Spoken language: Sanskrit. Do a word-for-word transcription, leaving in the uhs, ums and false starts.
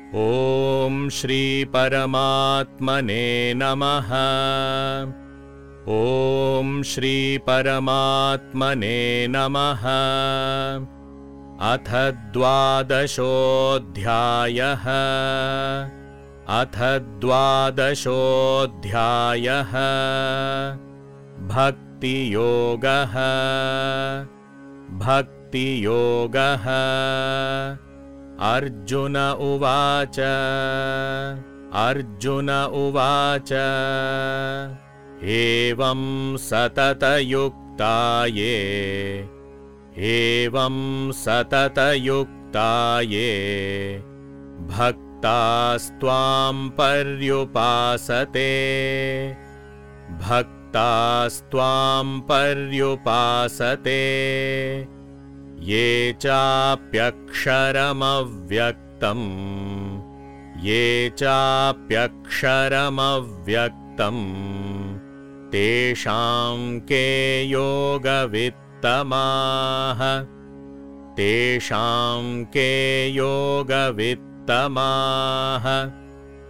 ॐ श्री परमात्मने नमः। ॐ श्री परमात्मने नमः। अथ द्वादशोऽध्यायः। अथ द्वादशोऽध्यायः। भक्तियोगः। भक्तियोगः। अर्जुन उवाच। अर्जुन उवाच एवं सततयुक्ता ये एवं सततयुक्ता ये भक्तास्त्वां पर्युपासते भक्तास्त्वां पर्युपासते ये चाप्यक्षरमव्यक्तं ये चाप्यक्षरमव्यक्तं तेषां के योगवित्तमाः तेषां के योगवित्तमाः